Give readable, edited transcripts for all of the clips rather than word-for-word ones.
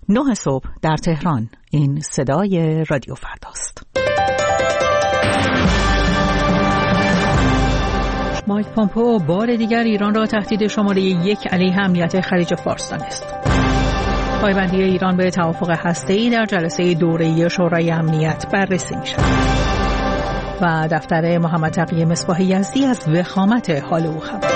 9 صبح در تهران. این صدای رادیو فرداست. مایک پومپئو بار دیگر ایران را تهدید شماره 1 علیه امنیت خلیج فارس دانست. پایبندی ایران به توافق هسته‌ای در جلسه دوره‌ای شورای امنیت بررسی می‌شود. و دفتر محمد تقی مصباح یزدی از وخامت حال او خبر.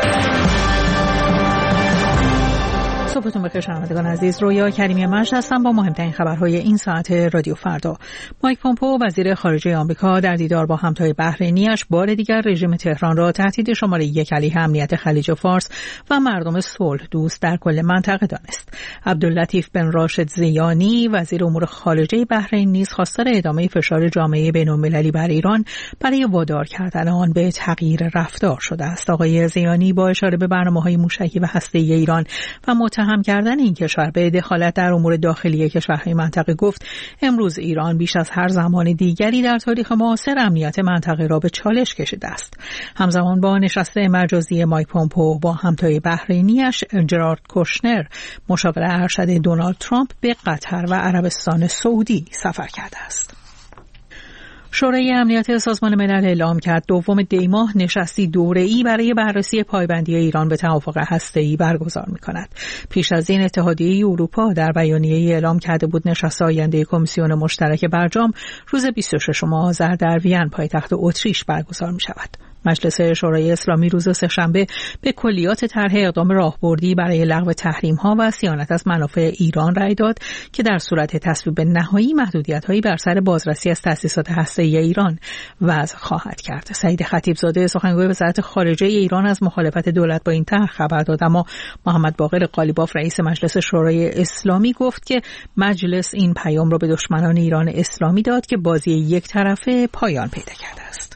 صبحتون بخیر شنوندگان عزیز، رویا کریمی مجد هستم با مهمترین خبرهای این ساعت رادیو فردا. مایک پومپئو وزیر خارجه آمریکا در دیدار با همتای بحرینی‌اش بار دیگر رژیم تهران را تهدید شماره 1 علیه امنیت خلیج فارس و مردم صلح دوست در کل منطقه دانست. عبداللطیف بن راشد زیانی وزیر امور خارجه بحرین نیز خواستار ادامه فشار جامعه بین‌المللی بر ایران برای وادار کردن آن به تغییر رفتار شده است. آقای زیانی با اشاره به برنامه‌های موشکی و هسته‌ای ایران و هم کردن این کشور به دخالت در امور داخلی کشورهای منطقه گفت امروز ایران بیش از هر زمان دیگری در تاریخ معاصر امنیت منطقه را به چالش کشیده است. همزمان با نشست مجازی مایک پومپئو با همتای بحرینی‌اش جرارد کوشنر مشاور ارشد دونالد ترامپ به قطر و عربستان سعودی سفر کرده است. شورای امنیت سازمان ملل اعلام کرد دوم دی ماه نشستی دوره‌ای برای بررسی پایبندی ایران به توافق هسته‌ای برگزار می‌کند. پیش از این اتحادیه اروپا در بیانیه‌ای اعلام کرده بود نشست آینده کمیسیون مشترک برجام روز 26 آذر در وین پایتخت اتریش برگزار می‌شود. مجلس شورای اسلامی روز سه‌شنبه به کلیات طرح اقدام راهبردی برای لغو تحریم‌ها و صیانت از منافع ایران رأی داد که در صورت تصویب نهایی محدودیت‌هایی بر سر بازرسی از تأسیسات هسته‌ای ایران وضع خواهد کرد. سعید خطیبزاده سخنگوی وزارت خارجه ایران از مخالفت دولت با این طرح خبر داد، اما محمد باقر قالیباف رئیس مجلس شورای اسلامی گفت که مجلس این پیام را به دشمنان ایران اسلامی داد که بازی یک طرفه پایان پیدا کرده است.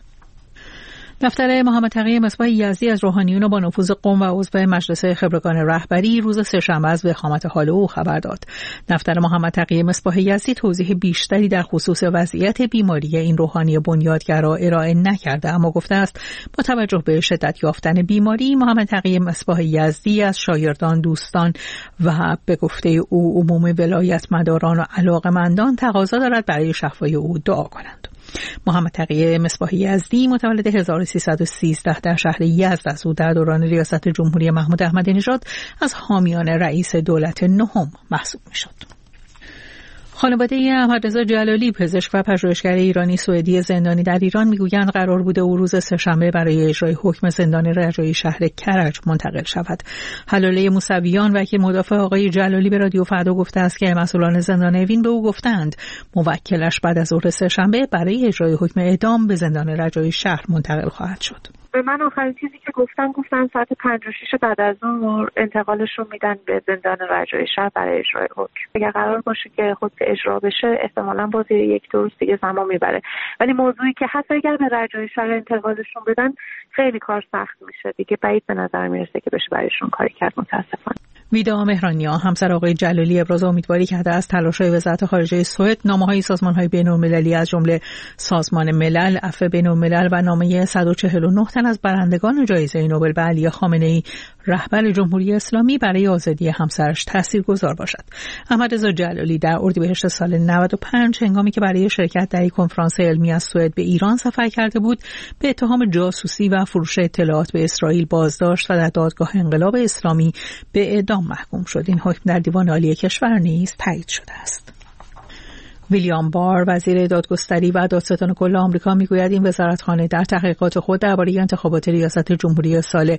دفتر محمد تقی مصباح یزدی از روحانیون با نفوذ قم و عضو مجلس خبرگان رهبری روز سه‌شنبه از وخامت حال او خبر داد. دفتر محمد تقی مصباح یزدی توضیح بیشتری در خصوص وضعیت بیماری این روحانی بنیادگرا ارائه نکرده، اما گفته است با توجه به شدت یافتن بیماری محمد تقی مصباح یزدی از شاگردان، دوستان و به گفته او عموم ولایت مداران و علاقه‌مندان تقاضا دارد برای شفای او دعا کنند. محمد تقی مصباح یزدی متولد 1313 در شهر یزد است. او در دوران ریاست جمهوری محمود احمدی نژاد از حامیان رئیس دولت نهم محسوب می‌شد. خانواده احمدرضا جلالی پزشک و پژوهشگر ایرانی سوئدی زندانی در ایران میگویند قرار بوده او روز سه‌شنبه برای اجرای حکم زندان رجایی شهر کرج منتقل شود. حلاله موسویان وکیل مدافع آقای جلالی به رادیو فردا گفته است که مسئولان زندان اوین به او گفتند موکلش بعد از ظهر سه‌شنبه برای اجرای حکم اعدام به زندان رجایی شهر منتقل خواهد شد. به من آخرین چیزی که گفتن ساعت 5:06 بعد از ظهر انتقالشون میدن به زندان رجایی شهر برای اجرای حکم. اگر قرار باشه که خود اجرا بشه احتمالاً باز 1-2 روز دیگه زمان میبره، ولی موضوعی که حتی اگر به رجایی شهر انتقالشون بدن خیلی کار سخت میشه دیگه، بعید به نظر میرسه که بشه برایشون کاری کرد متاسفانه. ویدا مهرانیا همسر آقای جلالی ابراز امیدواری کرده است تلاش‌های وزارت خارجه سوئد نامه‌های سازمان‌های بین‌المللی از جمله سازمان ملل، عفو بین‌الملل و نامه 149 تن از برندگان جایزه نوبل به علی خامنه‌ای رهبر جمهوری اسلامی برای آزادی همسرش تاثیرگذار باشد. احمدرضا جلالی در اردیبهشت سال 95 هنگامی که برای شرکت در یک کنفرانس علمی از سوئد به ایران سفر کرده بود، به اتهام جاسوسی و فروش اطلاعات به اسرائیل بازداشت و در دادگاه انقلاب اسلامی به اعدام محکوم شد. این حکم در دیوان عالی کشور نیز تایید شده است. ویلیام بار وزیر دادگستری و دادستان کل آمریکا میگوید این وزارتخانه در تحقیقات خود درباره انتخابات ریاست جمهوری سال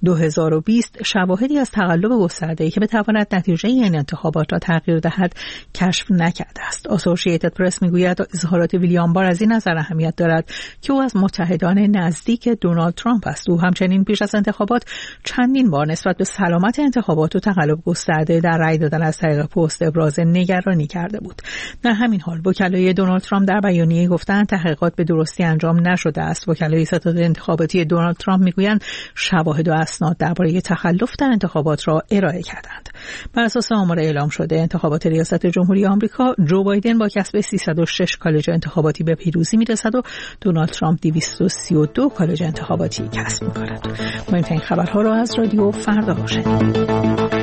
2020 شواهدی از تقلب گسترده‌ای که بتواند نتیجه این انتخابات را تغییر دهد کشف نکرده است. اسوسییتد پرس میگوید اظهارات ویلیام بار از این نظر اهمیت دارد که او از متحدان نزدیک دونالد ترامپ است. او همچنین پیش از انتخابات چندین بار نسبت به سلامت انتخابات و تقلب گسترده در رأی دادن از طریق پست ابراز نگرانی کرده بود. در همین حال وکلای دونالد ترامپ در بیانیه گفتند تحقیقات به درستی انجام نشده است. وکلای ستاد انتخاباتی دونالد ترامپ میگویند شواهد و اسناد درباره تخلف در انتخابات را ارائه کردند. بر اساس آمار اعلام شده انتخابات ریاست جمهوری آمریکا، جو بایدن با کسب 306 کالج انتخاباتی به پیروزی میرسد و دونالد ترامپ 232 کالج انتخاباتی کسب می‌کند. مهمترین خبرها را از رادیو فردا شنیدید.